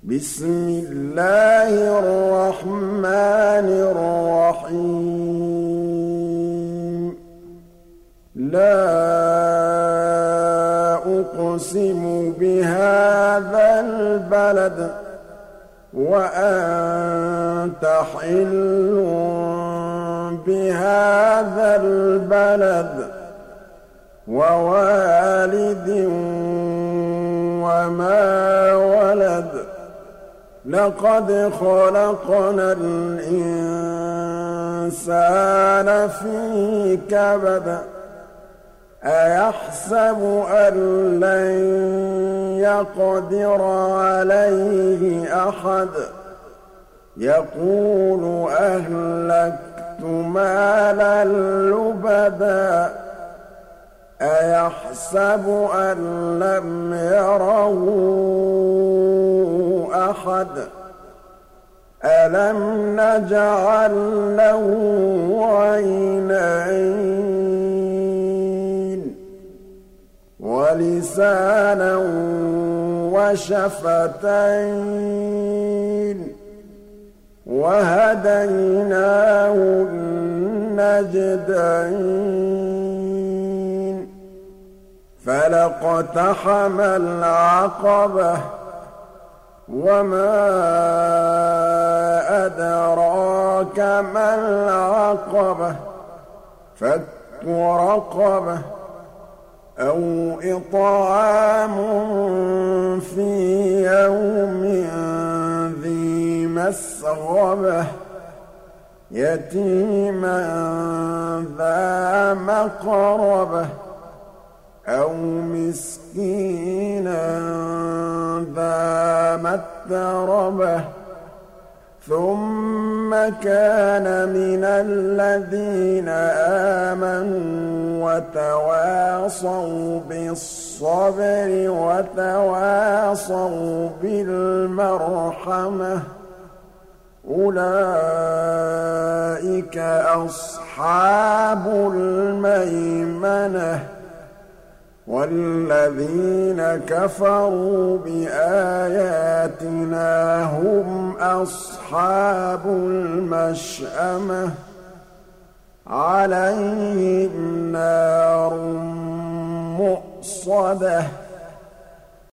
بسم الله الرحمن الرحيم لا أقسم بهذا البلد وأنت حل بهذا البلد ووالد وما ولد لقد خلقنا الإنسان في كبد أيحسب أن لن يقدر عليه أحد يقول أهلكت مالا لبدا أيحسب أن لم يره أحد ألم نجعل له عينين ولسانا وشفتين وهديناه النجدين فلاقتحم العقبة وما أدراك ما العقبة فك رقبة أو إطعام في يوم ذي مسغبة يتيما ذا مقربة أو مسكينا ذا متربة ثم كان من الذين آمنوا وتواصوا بالصبر وتواصوا بالمرحمة أولئك أصحاب الميمنة والذين كفروا بآياتنا هم أصحاب المشأمة عليهم نار مؤصدة